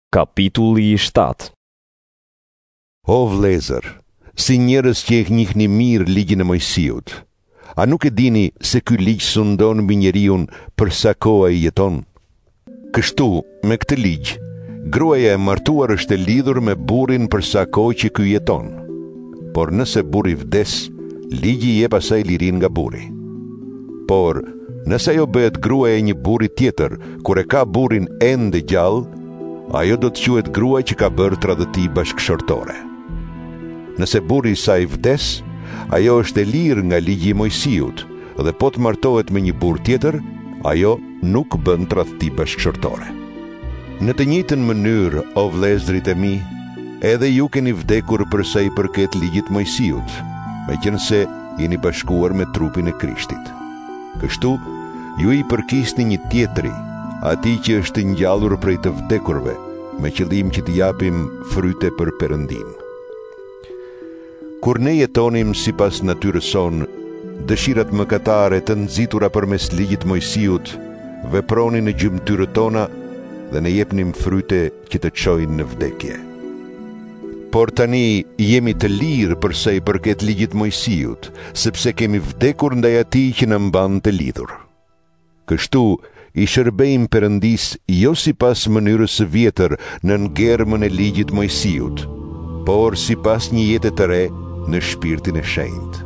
Capitulli 7. O vlezer, si njerëz që e njihni mirë ligjin e Mojsiut, a nuk e dini se ky ligj sundon mbi njeriu për sa kohë ai jeton? Kështu, me këtë ligj, gruaja e martuar është e lidhur me burrin për sa kohë që ky jeton. Por nëse burri vdes, ligji i jep asaj lirinë nga burri. Por nëse ajo bëhet gruaja e një burri tjetër, kur e ka burrin ende gjallë, ajo do të quhet grua që ka bërë tradhti bashkëshortore. Nëse burri i saj vdes, ajo është e lirë nga ligji i Mojsiut, dhe po të martohet me një burr tjetër, ajo nuk bën tradhti bashkëshortore. Në të njëjtën mënyrë, o vëllezërit e mi, edhe ju keni vdekur për sa i përket ligjit Mojsiut, meqense jeni bashkuar me trupin e Krishtit. Kështu, ju i përkisni një tjetri, atij që është ngjallur prej të vdekurve, me qëllim që të japim fryte për Perëndin. Kur ne jetonim sipas natyrës sonë, dëshirat mëkatare të nxitura përmes ligjit Mojsiut vepronin në gjymtyrët tona dhe ne jepnim fryte që të çojnë në vdekje. Por tani jemi të lirë për sa i përket ligjit Mojsiut, sepse kemi vdekur ndaj atij që na mban të lidhur. Kështu i shërbejmë Perëndis jo sipas mënyrës së vjetër në ngermën e ligjit Mojsiut, por sipas një jete të re në shpirtin e shenjtë.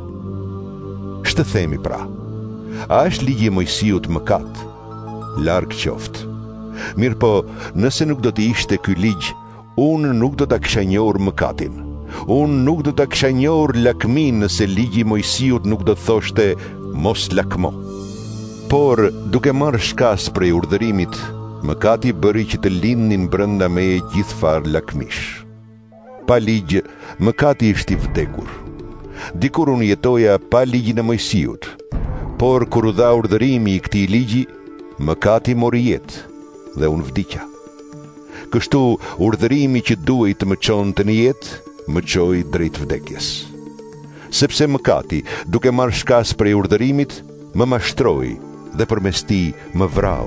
Ç'të themi pra? A është ligji i Mojsiut mëkat? Larg qoftë. Mirë po, nëse nuk do të ishte ky ligj, unë nuk do ta kisha njohur mëkatin. Unë nuk do ta kisha njohur lakmin nëse ligji i Mojsiut nuk do thoshte mos lakmo. Por, duke marrë shkas prej urdhërimit, mëkati bëri që të lindnin brenda meje gjithë farë lakmish. Pa ligj, mëkati ishte i vdekur. Dikur unë jetoja pa ligjin e Mojsiut, por kur u dha urdhërimi i këtij ligji, mëkati mori jetë dhe unë vdiqa. Kështu, urdhërimi që duhej të më çonte në jetë, më çoi drejt vdekjes. Sepse mëkati, duke marrë shkas prej urdhërimit, më mashtroi dhe përmes tij më vrau.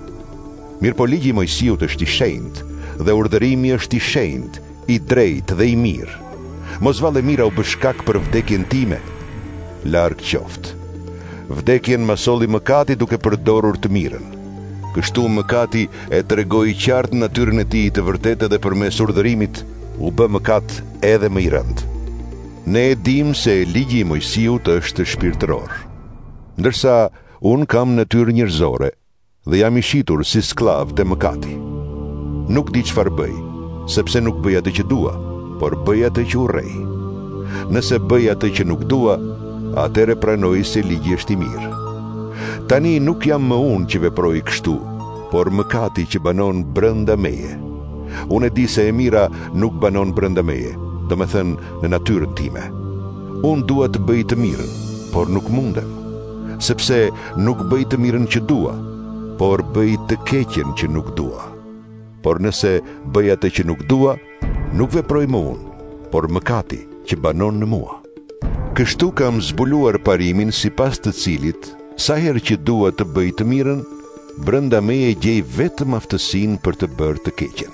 Mirë po ligji i Mojsiut është i shenjtë dhe urdhërimi është i shenjtë, i drejtë dhe i mirë. Mos valle mira u bë shkak për vdekjen time. Larg qoftë. Vdekjen ma solli mëkati duke përdorur të mirën. Kështu mëkati e tregoi qartë natyrën e tij të vërtetë dhe përmes urdhërimit u bë mëkat edhe më i rëndë. Ne e dim se ligji i Mojsiut është shpirtëror, ndërsa unë kam natyrë njerëzore dhe jam i shitur si sklav të mëkati. Nuk di çfarë bëj, sepse nuk bëj atë që dua, por bëj atë që urrej. Nëse bëj atë që nuk dua, atëre pranoj se ligji është i mirë. Tani nuk jam më unë që veproj kështu, por mëkati që banon brenda meje. Unë e di se e mira nuk banon brenda meje, do me thënë në natyrën time. Unë dua të bëj të mirën, por nuk mundem, sepse nuk bëj të mirën që dua, por bëj të keqen që nuk dua. Por nëse bëj atë që nuk dua, nuk veproj më unë, por mëkati që banon në mua. Kështu kam zbuluar parimin sipas të cilit, sa herë që dua të bëj të mirën, brenda meje gjej vetëm aftësinë për të bërë të keqen.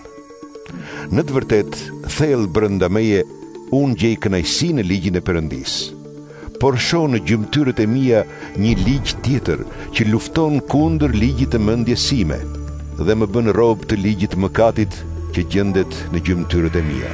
Në të vërtetë, thellë brenda meje, unë gjej kënaqësi në ligjin e Perëndis. Por shoh në gjymtyrët e mia një ligj tjetër që lufton kundër ligjit të mendjes sime dhe më bën rob të ligjit të mëkatit që gjendet në gjymtyrët e mia.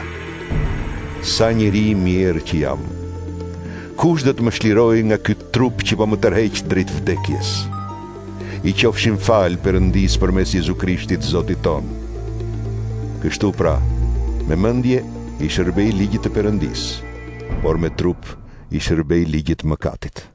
Sa njeri i mirë që jam. Kush do të më shlirojë nga ky trup që po më tërheq drejt vdekjes? I qofshin fal Perëndis përmes Jezu Krishtit Zotit ton. Kështu pra, me mendje i shërbej ligjit të Perëndis, por me trup i shërbej ligjit të mëkatit.